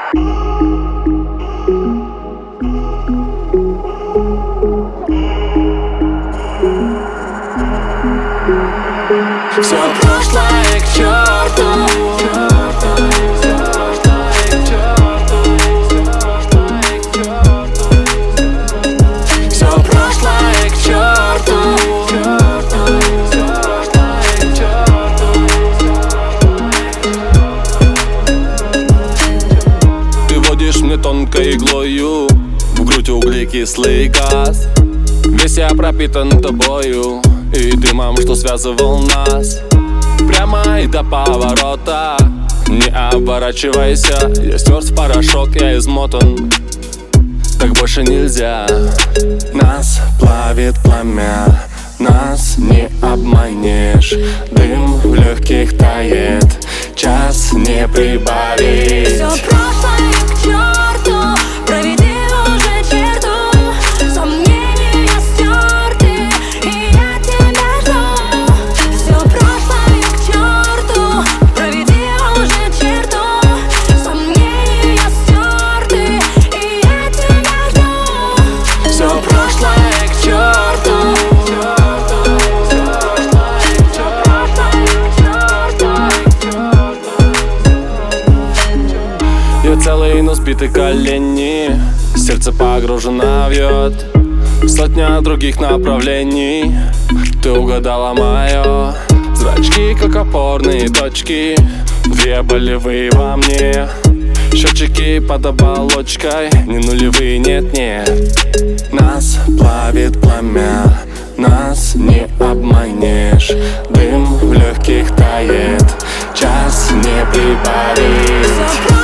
Все прошлое к черту. Все прошлое к черту. Ты водишь мне тонкой иглою в грудь углекислый газ. Весь я пропитан тобою и дымом, что связывал нас. Прямо и до поворота, не оборачивайся. Я стерт в порошок, я измотан, так больше нельзя. Нас плавит пламя, нас не обманешь. Дым в легких тает, час не прибавить. Все прошлое к черту, проведи уже черту. Сомнения стерты, и я тебя жду. Все прошлое к черту, проведи уже черту. Сомнения стерты, и я тебя жду. Все прошлое к черту. Я целый, но сбиты колени, сердце погружено в йод. Сотня других направлений, ты угадала мое. Зрачки, как опорные точки, две болевые во мне. Счетчики под оболочкой, не нулевые, нет-нет. Нас плавит пламя, нас не обманешь. Дым в легких тает, час не прибавить.